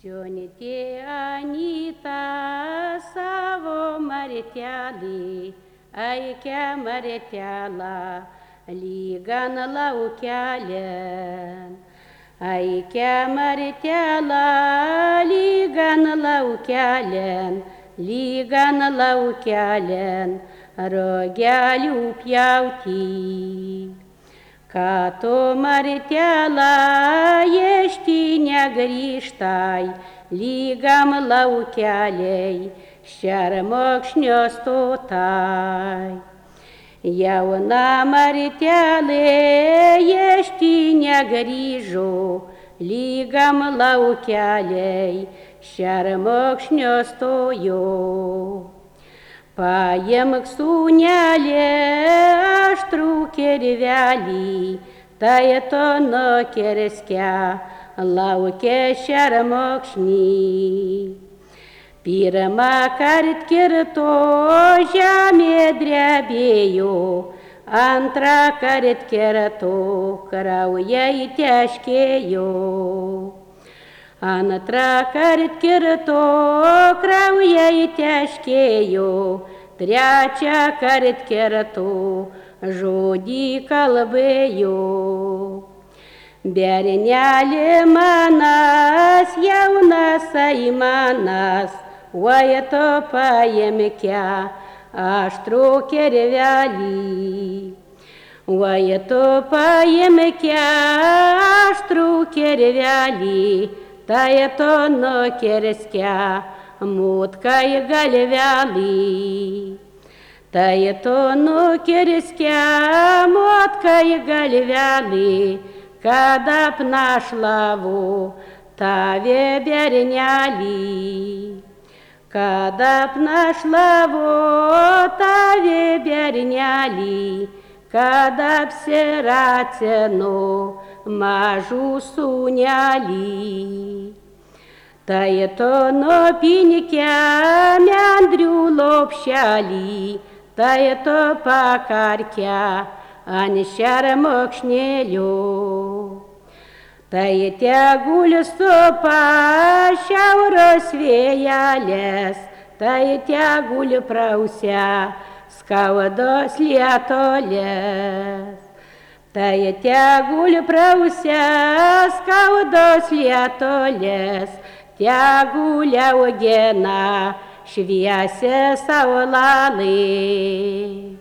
Siunitė Anyta savo martelį, aikia martelą, lygan laukelėn. Aikia martelą, lygan laukelėn, rogelių pjauti. Ką tu martelą iešti negrįžtai, lygam laukeliai, šermokšnio stotai. Jauna martelė iešti negrįžo, lygam laukeliai, šermokšnio stojo. Paimk sūnelį aštrų kirvelį, tai to nukirskia lauke šermokšnį. Pirmą kart kirto žemė drebėjo, antrą kart kirto kraujai teškėjo. Antrą kart kirto kraujai teškėjo, trečią kart kirto žodį kalbėjo. Berneli manas, jaunas aimanas, oi tu paimke aštrų kirvelį. Oi tu paimke aštrų kirvelį, tai tu nukirskia mutkai galvelį. Tai tu nukirskia mutkai galvelį, kad apnašlavo tave bernelį. Kad apnašlavo tave bernelį, kad apsiracino mažų sūnelį. Tai tu nupinke mendrių lopšelį, tai tu pakarke ant šermokšnėlio. Tai tegul supa šiaurės vėjelės, tai tegul prausia skaudos lietolės. Tai tegul prausia skaudos lietolės, tegul augina šviesią saulelį.